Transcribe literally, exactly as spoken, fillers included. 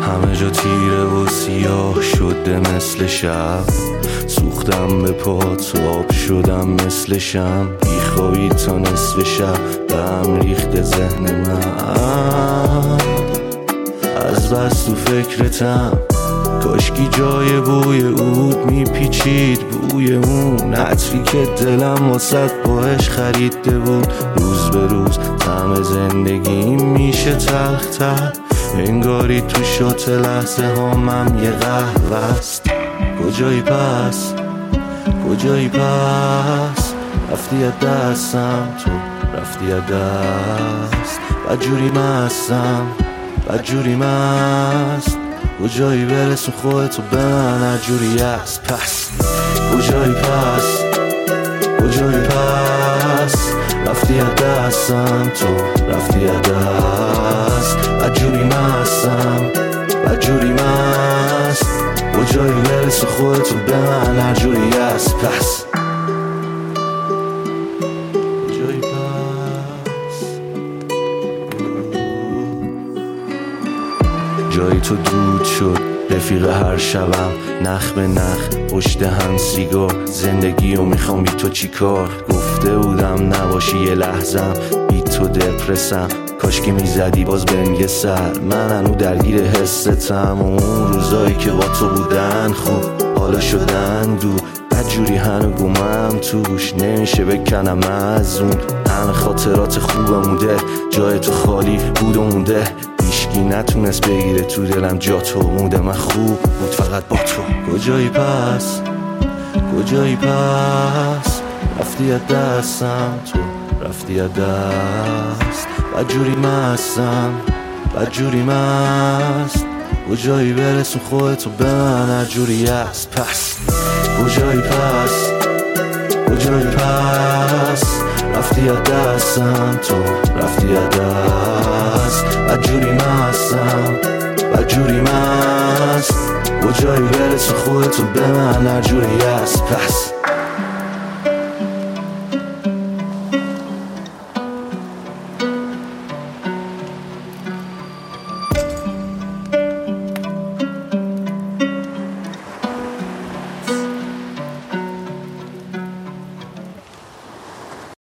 همه جا تیره و سیاه شده مثل شب، سوختم به پات و آب شدم مثل شم. بیخوابی تا نصف شب به هم ریخت ذهن من، از بس تو فکرتم. کاشکی جای بوی عود میپیچید، بوی اون عطری که دلم واسه باش خریده بود. روز به روز طعم زندگی میشه تلختر، انگاری تو شات لحظه هامم یه قهوه است. کجایی پس کجایی پس رفتی از دستم، تو رفتی از دست. بدجوری مستم بدجوری مست، کجایی برسون خودتو به من هر جوری است. پس کجایی پس کجایی پس رفتی از دستم، تو رفتی از دست. بدجوری مستم بدجوری مست، کجایی برسون خودتو به من هر جوری است. پس کجایی پس جایی تو دود شد رفیق هر شبم، نخ به نخ پشت هم سیگار. زندگی رو میخوام بی تو چی کار، گفته بودم نباشی یه لحظم، بی تو دپرسم. کاش که میزدی باز بهم یه سر، من هنو درگیر حستم. و اون روزایی که با تو بودن خوب حالا شدن دور، بدجوری هنو گمم توش نمیشه بکنم از اون. همه خاطرات خوبم مونده، جای تو خالی بود و مونده. هیچکی نتونست بگیره تو دلم جا تو، مونده من خوب بود فقط با تو. کجایی پس کجایی پس رفتی از دستم، تو رفتی از دست. بدجوری مستم بدجوری مست، کجایی برسون خودتو به من هر جوری است. پس کجایی پس کجایی پس رفتی از دستم، تو رفتی از دست. بدجوری مستم بدجوری مست، کجایی برسون خودتو به من هر جوری است. پس